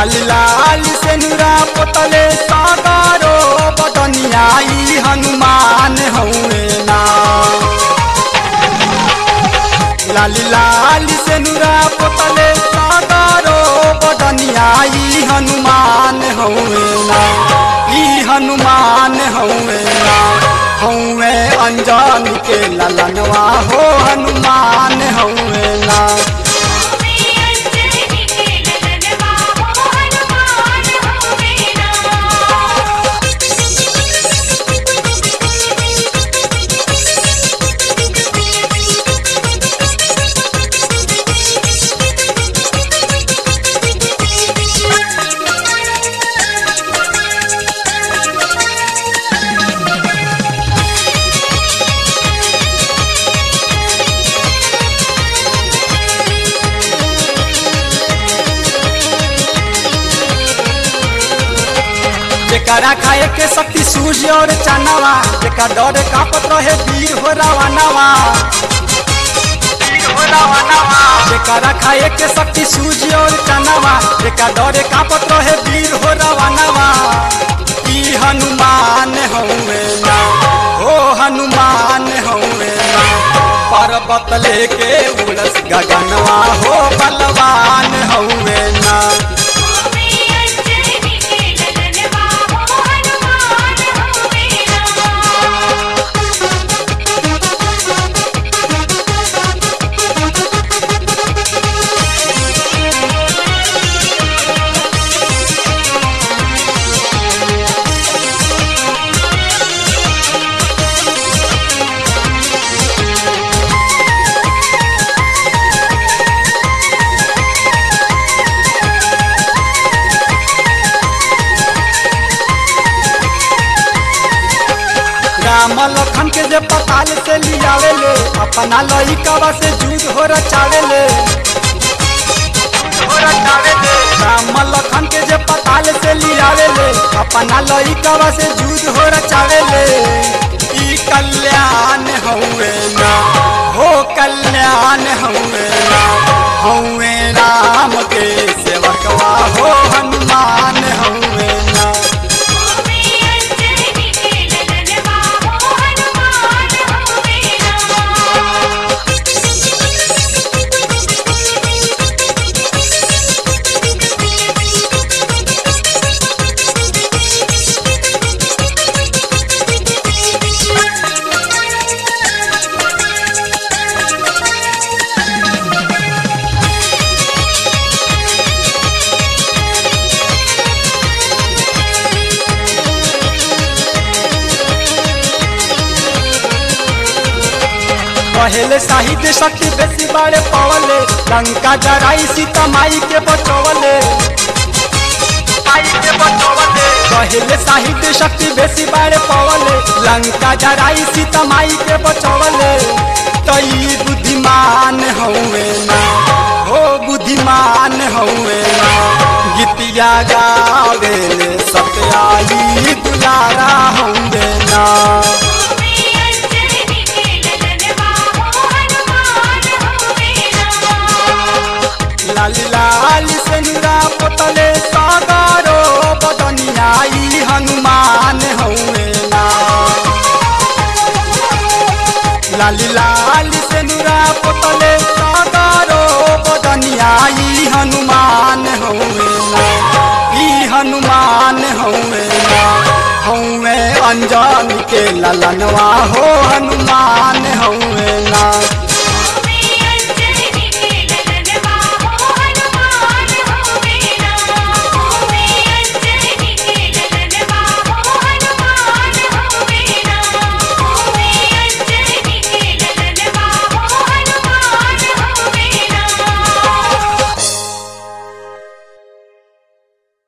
लाल लाल से नुरा पोतले सागारो बदनिया ई हनुमान हउए ना। लाल लाल से नुरा पोतले सागारो बदनिया ई हनुमान हउए ना। ई हनुमान हउए ना। हउए अंजान के ललनवा हो हनुमान हउए ना। जेकरा खाए के शक्ति सूर्य और चनवा, जेका डर कापत रहे वीर हो रावणवा। जेकरा खाए के शक्ति सूर्य और चनवा, जेका डर कापत रहे वीर हो रावणवा। ई हनुमान हउए ना। ओ हनुमान हउए ना। पर्वत लेके उड़स गगनवा हो बलवान हउए ना। राम लखन के जे पताल से लियावे ले, अपना लइकावा से जुद हो रचावे ले। राम लखन के जे पताल से लियावे ले, अपना लइकावा से जुद हो रचावे ले। ई कल्याण हउए ना। हो कल्याण हउए ना। हउए राम के सेवकवा हो हनुमान हउए ना। पहले साहित्य शक्ति बेसी बाड़े पवले, लंका जराई सीता माई के बचवले। पहले साहित्य शक्ति बेसी बाड़े पवले, लंका जराई सीता माई के बचवले। तई बुद्धिमान हउए ना। हो बुद्धिमान हउए ना। गीतिया गावेले सत्याई दुलारा हउए ना। लाल लाल से नुरा पोतले सागारो बदनिया ई हनुमान हउए ना। लाल लाल से नुरा पोतले सागारो बदनिया ई हनुमान हउए ना। ई हनुमान हउए ना। हउए अंजान के ललनवा हो हनुमान हउए।